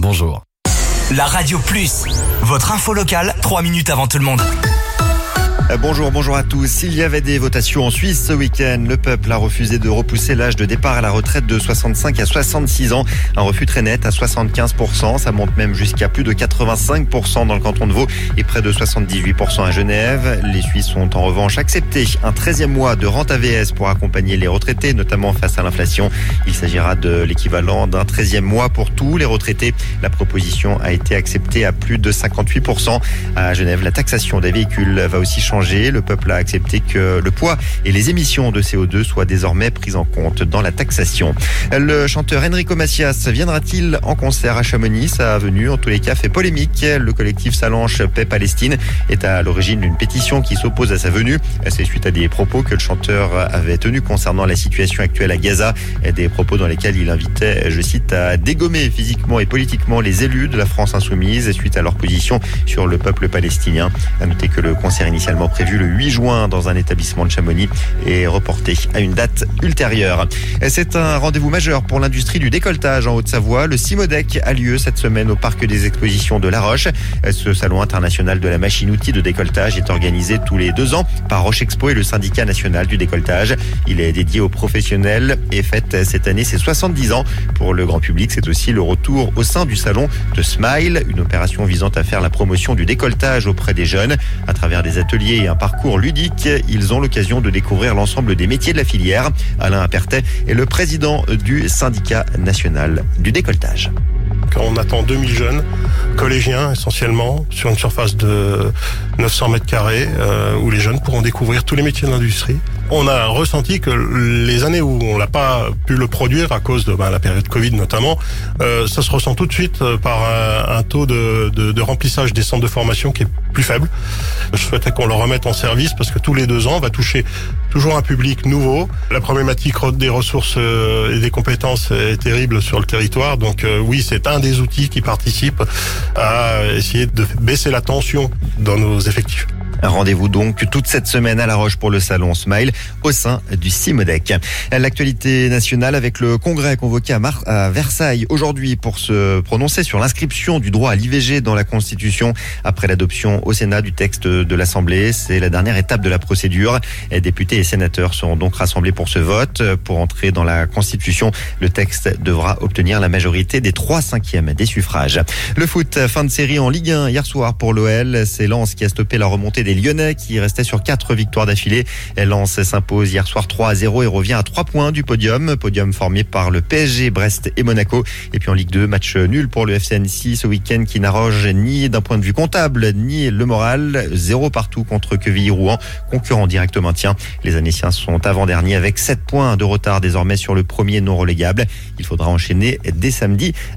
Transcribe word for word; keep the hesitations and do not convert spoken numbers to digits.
bonjour. La Radio Plus, votre info locale, trois minutes avant tout le monde. Bonjour, bonjour à tous. Il y avait des votations en Suisse ce week-end. Le peuple a refusé de repousser l'âge de départ à la retraite de soixante-cinq à soixante-six ans. Un refus très net à soixante-quinze pour cent. Ça monte même jusqu'à plus de quatre-vingt-cinq pour cent dans le canton de Vaud et près de soixante-dix-huit pour cent à Genève. Les Suisses ont en revanche accepté un treizième mois de rente A V S pour accompagner les retraités, notamment face à l'inflation. Il s'agira de l'équivalent d'un treizième mois pour tous les retraités. La proposition a été acceptée à plus de cinquante-huit pour cent. À Genève, la taxation des véhicules va aussi changer. Le peuple a accepté que le poids et les émissions de C O deux soient désormais prises en compte dans la taxation. Le chanteur Enrico Macias viendra-t-il en concert à Chamonix? Sa venue, en tous les cas, fait polémique. Le collectif Salange Paix Palestine est à l'origine d'une pétition qui s'oppose à sa venue. C'est suite à des propos que le chanteur avait tenus concernant la situation actuelle à Gaza. Des propos dans lesquels il invitait, je cite, à dégommer physiquement et politiquement les élus de la France insoumise suite à leur position sur le peuple palestinien. À noter que le concert initialement prévu le huit juin dans un établissement de Chamonix est reporté à une date ultérieure. C'est un rendez-vous majeur pour l'industrie du décolletage en Haute-Savoie. Le CIMODEC a lieu cette semaine au parc des expositions de La Roche. Ce salon international de la machine-outil de décolletage est organisé tous les deux ans par Roche Expo et le syndicat national du décolletage. Il est dédié aux professionnels et fête cette année ses soixante-dix ans. Pour le grand public, c'est aussi le retour au sein du salon de Smile, une opération visant à faire la promotion du décolletage auprès des jeunes. À travers des ateliers et un parcours ludique, ils ont l'occasion de découvrir l'ensemble des métiers de la filière. Alain Apertet est le président du syndicat national du décolletage. On attend deux mille jeunes, collégiens essentiellement, sur une surface de neuf cents mètres carrés, euh, où les jeunes pourront découvrir tous les métiers de l'industrie. On a ressenti que les années où on n'a pas pu le produire à cause de ben, la période Covid notamment, euh, ça se ressent tout de suite par un, un taux de, de, de remplissage des centres de formation qui est plus faible. Je souhaitais qu'on le remette en service parce que tous les deux ans, on va toucher toujours un public nouveau. La problématique des ressources et des compétences est terrible sur le territoire. Donc euh, oui, c'est un des outils qui participent à essayer de baisser la tension dans nos effectifs. Rendez-vous donc toute cette semaine à La Roche pour le salon Smile au sein du CIMODEC. L'actualité nationale avec le congrès convoqué à, Mar- à Versailles aujourd'hui pour se prononcer sur l'inscription du droit à l'I V G dans la Constitution après l'adoption au Sénat du texte de l'Assemblée. C'est la dernière étape de la procédure. Les députés et sénateurs seront donc rassemblés pour ce vote. Pour entrer dans la Constitution, le texte devra obtenir la majorité des trois cinquièmes des suffrages. Le foot, fin de série en Ligue un hier soir pour l'O L. C'est Lens qui a stoppé la remontée des Les Lyonnais qui restaient sur quatre victoires d'affilée. Lens s'impose hier soir trois à zéro et revient à trois points du podium. Podium formé par le P S G, Brest et Monaco. Et puis en Ligue deux, match nul pour le F C Annecy ce week-end qui n'arroge ni d'un point de vue comptable ni le moral. Zéro partout contre Quevilly-Rouen, concurrent direct au maintien. Les Annéciens sont avant-derniers avec sept points de retard désormais sur le premier non relégable. Il faudra enchaîner dès samedi